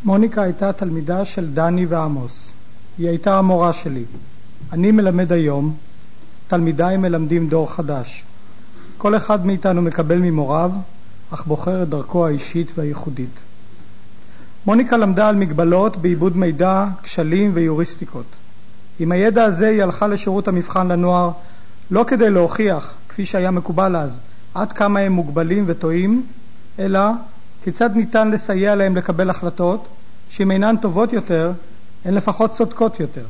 מוניקה הייתה תלמידה של דני ועמוס. היא הייתה המורה שלי. אני מלמד היום, תלמידיי מלמדים דור חדש. כל אחד מאיתנו מקבל ממוריו, אך בוחר את דרכו האישית והייחודית. מוניקה למדה על מגבלות בעיבוד מידע, כשלים ויוריסטיקות. עם הידע הזה היא הלכה לשירות המבחן לנוער, לא כדי להוכיח, כפי שהיה מקובל אז, עד כמה הם מוגבלים וטועים, אלא כיצד ניתן לסייע להם לקבל החלטות שאם אינן טובות יותר, הן לפחות צודקות יותר.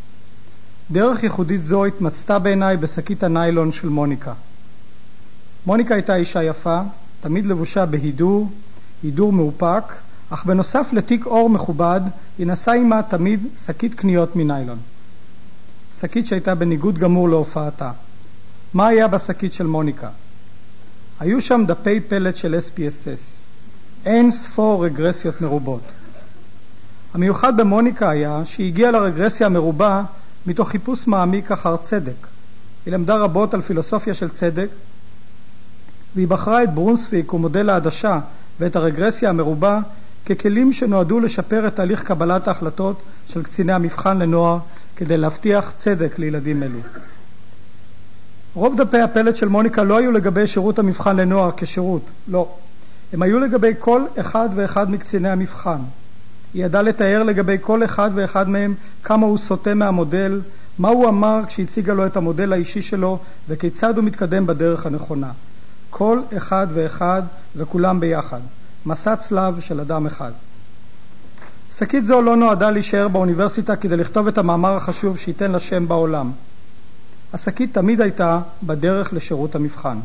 דרך ייחודית זו התמצתה בעיניי בשקית הניילון של מוניקה. מוניקה הייתה אישה יפה, תמיד לבושה בהידור מאופק, אך בנוסף לתיק אור מכובד, היא נשאה עימה תמיד שקית קניות מניילון. שקית שהייתה בניגוד גמור להופעתה. מה היה בשקית של מוניקה? היו שם דפי פלט של SPSS. אין ספור רגרסיות מרובות. המיוחד במוניקה היה שהיא הגיעה לרגרסיה המרובה מתוך חיפוש מעמיק אחר צדק. היא למדה רבות על פילוסופיה של צדק, והיא בחרה את ברונסוויק ומודל העדשה ואת הרגרסיה המרובה ככלים שנועדו לשפר את תהליך קבלת ההחלטות של קציני המבחן לנוער כדי להבטיח צדק לילדים אלו. רוב דפי הפלט של מוניקה לא היו לגבי שירות המבחן לנוער כשירות, לא. הם היו לגבי כל אחד ואחד מקציני המבחן. היא ידעה לתאר לגבי כל אחד ואחד מהם כמה הוא סוטה מהמודל, מה הוא אמר כשהציגה לו את המודל האישי שלו וכיצד הוא מתקדם בדרך הנכונה. כל אחד ואחד וכולם ביחד. מסע צלב של אדם אחד. שקית זו לא נועדה להישאר באוניברסיטה כדי לכתוב את המאמר החשוב שייתן לה שם בעולם. השקית תמיד הייתה בדרך לשירות המבחן.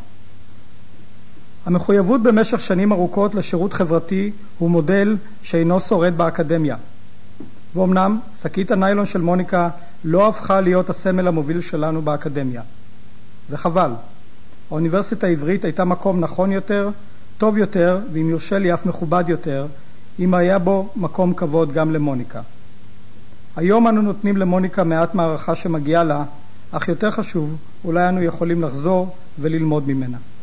המחויבות במשך שנים ארוכות לשירות חברתי הוא מודל שאינו שורד באקדמיה. ואומנם, שקית הניילון של מוניקה לא הפכה להיות הסמל המוביל שלנו באקדמיה. וחבל. האוניברסיטה העברית הייתה מקום נכון יותר, טוב יותר, ואם יורשה לי אף מכובד יותר, אם היה בו מקום כבוד גם למוניקה. היום אנו נותנים למוניקה מעט מערכה שמגיעה לה, אך יותר חשוב, אולי אנו יכולים לחזור וללמוד ממנה.